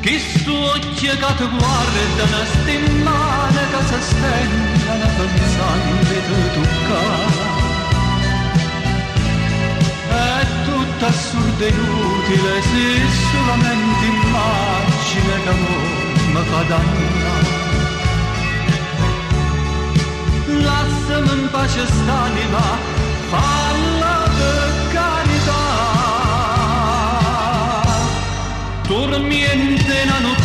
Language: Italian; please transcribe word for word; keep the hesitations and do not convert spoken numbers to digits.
Chi stu occhi che ti guardano stimmane che si stendono pensando di toccare. È tutto assurdo e inutile se solamente immagine che amore mi fa dannare. Lasciami in pace st'anima, falla per carità. Tormiente una notte